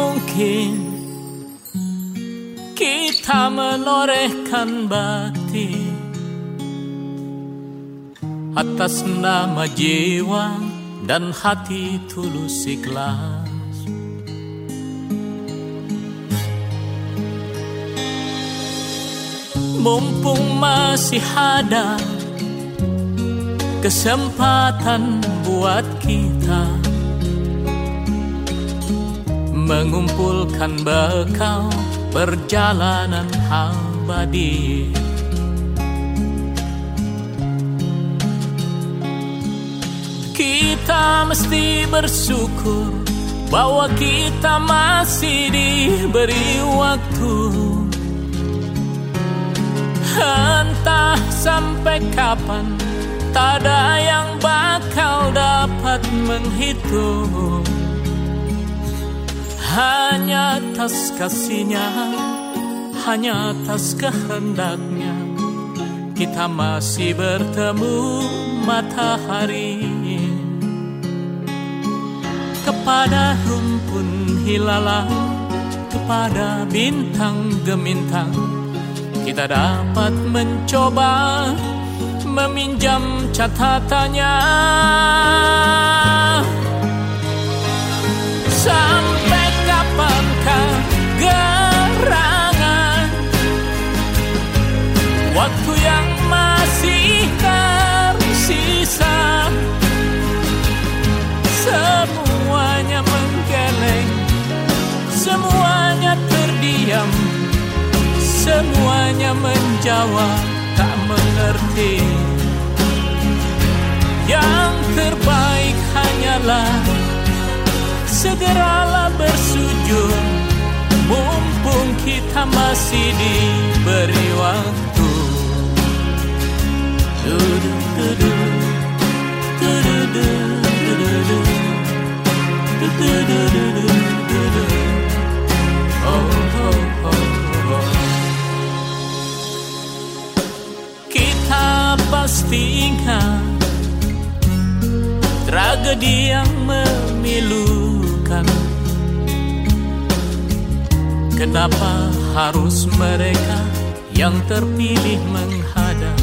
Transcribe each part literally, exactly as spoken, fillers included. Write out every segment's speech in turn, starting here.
mungkin kita menorehkan bakti atas nama jiwa dan hati tulus ikhlas. Mumpung masih ada kesempatan buat kita mengumpulkan bekal perjalanan abadi. Kita mesti bersyukur bahwa kita masih diberi waktu. Entah sampai kapan, tak ada yang bakal dapat menghitung. Hanya atas kasih-Nya, hanya atas kehendaknya, kita masih bertemu matahari. Kepada rumpun hilalang, kepada bintang gemintang, kita dapat mencoba meminjam catatannya. Sampai kapankah gerangan waktu yang masih tersisa? Semuanya menggeleng, semuanya terdiam, semuanya menjawab tak mengerti. Yang terbaik hanyalah segeralah bersujud, mumpung kita masih diberi waktu. Dudu, dudu, dudu, dudu, dudu, dudu, dudu, dudu. Oh, oh, oh, oh. Kita pasti ingat tragedi yang memilukan. Kenapa harus mereka yang terpilih menghadap?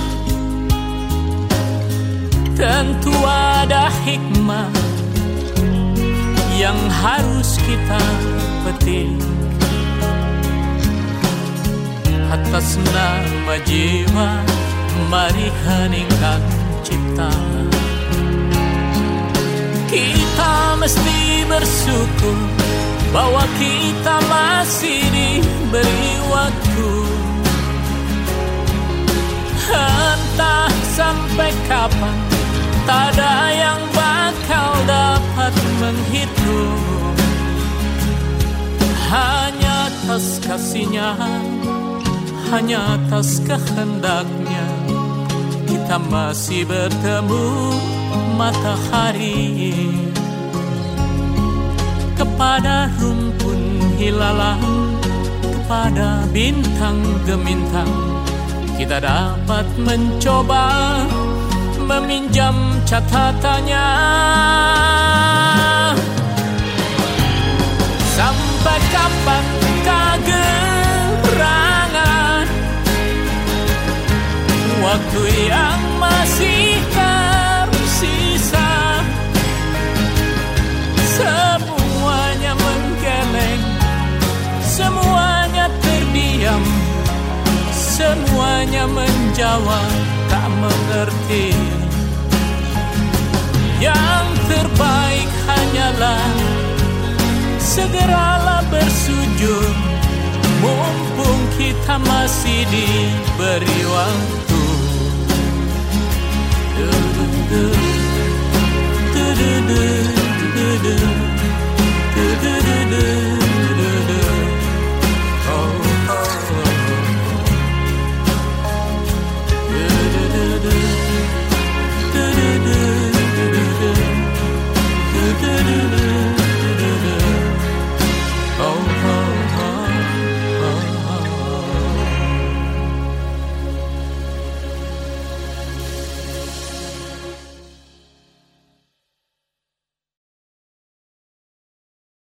Tentu ada hikmah yang harus kita petik. Atas nama jiwa, mari heningkan cipta. Kita mesti bersyukur bahwa kita masih diberi waktu. Entah sampai kapan, tak ada yang bakal dapat menghitung. Hanya atas kasih-Nya, hanya atas kehendaknya, kita masih bertemu matahari. Kepada rumpun hilalang, kepada bintang gemintang, kita dapat mencoba meminjam catatannya. Sampai kapan kegerangan waktu yang masih tersisa? Semuanya menggeleng, semuanya terdiam, semuanya menjawab tak mengerti. Yang terbaik hanyalah segeralah bersujud, mumpung kita masih diberi waktu. Du, du, du, du, du, du, du, du, du, du, du, du.